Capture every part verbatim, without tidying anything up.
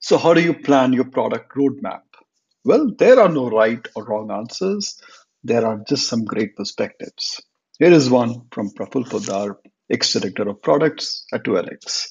So, how do you plan your product roadmap? Well, there are no right or wrong answers. There are just some great perspectives. Here is one from Praful Poddar, ex-director of products at two L X.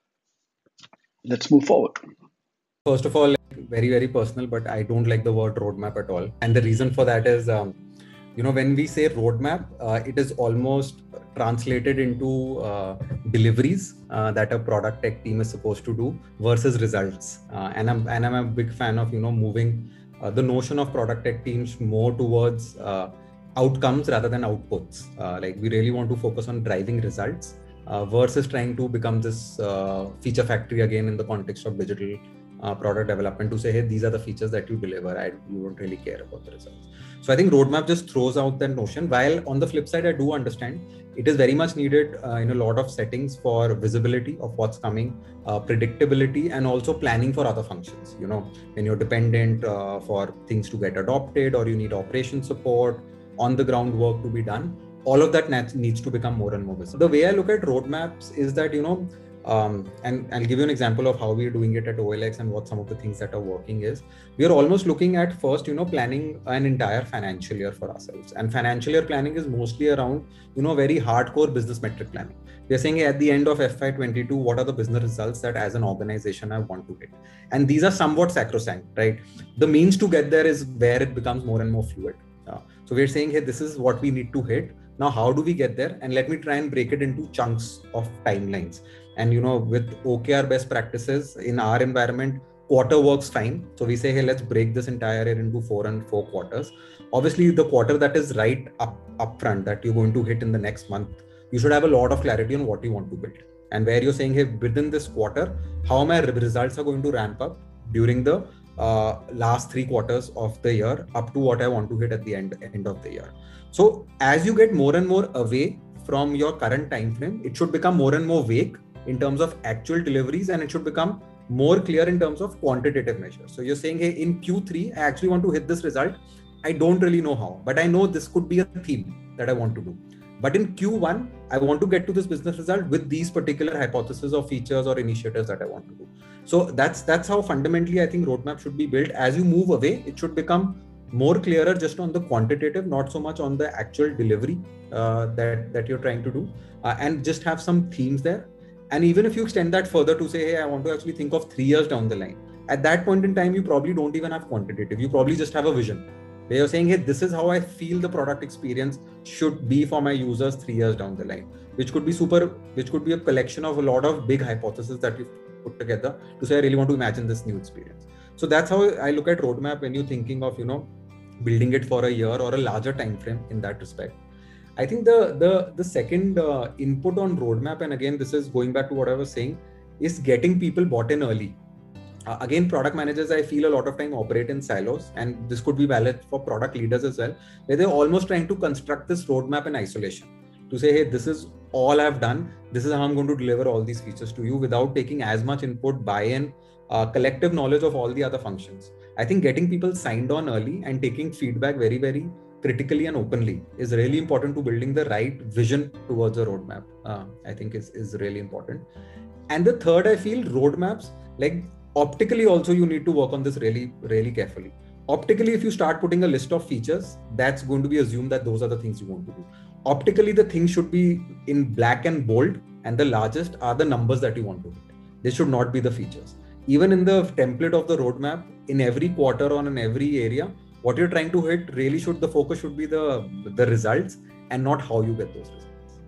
Let's move forward. First of all, like, very, very personal, but I don't like the word roadmap at all. And the reason for that is, um, you know, when we say roadmap, uh, it is almost translated into uh, deliveries uh, that a product tech team is supposed to do versus results. Uh, and I'm and I'm a big fan of you know moving uh, the notion of product tech teams more towards uh, outcomes rather than outputs. Uh, like we really want to focus on driving results uh, versus trying to become this uh, feature factory again in the context of digital uh, product development to say, hey, these are the features that you deliver. I, you don't really care about the results. So I think roadmap just throws out that notion. While on the flip side, I do understand it is very much needed uh, in a lot of settings for visibility of what's coming, uh, predictability, and also planning for other functions. You know, when you're dependent uh, for things to get adopted, or you need operation support, on the ground work to be done. All of that needs to become more and more visible. The way I look at roadmaps is that you know um, and I'll give you an example of how we're doing it at O L X and what some of the things that are working is. We are almost looking at first, you know, planning an entire financial year for ourselves. And financial year planning is mostly around, you know, very hardcore business metric planning. We're saying at the end of F Y twenty-two, what are the business results that as an organization I want to hit? And these are somewhat sacrosanct, right? The means to get there is where it becomes more and more fluid. Uh, so we're saying, hey, this is what we need to hit. Now, how do we get there? And let me try and break it into chunks of timelines. And you know, with O K R best practices in our environment, quarter works fine. So we say, hey, let's break this entire year into four and four quarters. Obviously, the quarter that is right up upfront that you're going to hit in the next month, you should have a lot of clarity on what you want to build. And where you're saying, hey, within this quarter, how my results are going to ramp up during the uh, last three quarters of the year up to what I want to hit at the end, end of the year. So as you get more and more away from your current time frame, it should become more and more vague in terms of actual deliveries, and it should become more clear in terms of quantitative measures. So you're saying, hey, in Q three, I actually want to hit this result. I don't really know how, but I know this could be a theme that I want to do. But in Q one, I want to get to this business result with these particular hypotheses or features or initiatives that I want to do. So that's that's how fundamentally I think roadmap should be built. As you move away, it should become more clearer just on the quantitative, not so much on the actual delivery uh, that, that you're trying to do, uh, and just have some themes there. And even if you extend that further to say, hey, I want to actually think of three years down the line, at that point in time, you probably don't even have quantitative. You probably just have a vision where you're saying, hey, this is how I feel the product experience should be for my users three years down the line, which could be super, which could be a collection of a lot of big hypotheses that you've put together to say, I really want to imagine this new experience. So that's how I look at roadmap when you're thinking of, you know, building it for a year or a larger time frame in that respect. I think the the the second uh, input on roadmap, and again, this is going back to what I was saying, is getting people bought in early. Uh, again, product managers, I feel a lot of time operate in silos, and this could be valid for product leaders as well, where they're almost trying to construct this roadmap in isolation to say, hey, this is all I've done. This is how I'm going to deliver all these features to you without taking as much input, buy-in, uh, collective knowledge of all the other functions. I think getting people signed on early and taking feedback very, very critically and openly is really important to building the right vision towards a roadmap. Uh, I think is, is really important. And the third, I feel roadmaps, like optically also you need to work on this really, really carefully. Optically, if you start putting a list of features, that's going to be assumed that those are the things you want to do. Optically, the things should be in black and bold, and the largest are the numbers that you want to hit. They should not be the features. Even in the template of the roadmap, in every quarter or in every area, what you're trying to hit really should, the focus should be the, the results and not how you get those results.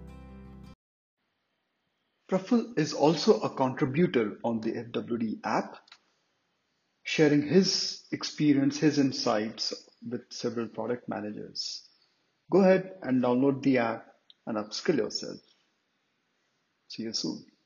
Praful is also a contributor on the F W D app, sharing his experience, his insights with several product managers. Go ahead and download the app and upskill yourself. See you soon.